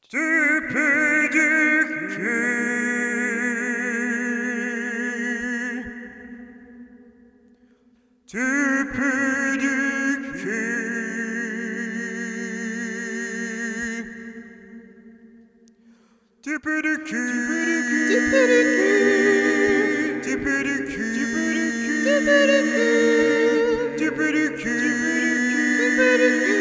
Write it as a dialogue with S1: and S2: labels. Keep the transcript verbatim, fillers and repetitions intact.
S1: Tu peux dire que Tu peux dire que Tu peux dire que Tu peux dire que Tu peux dire que Tu peux dire que Tu peux dire que Tu peux dire que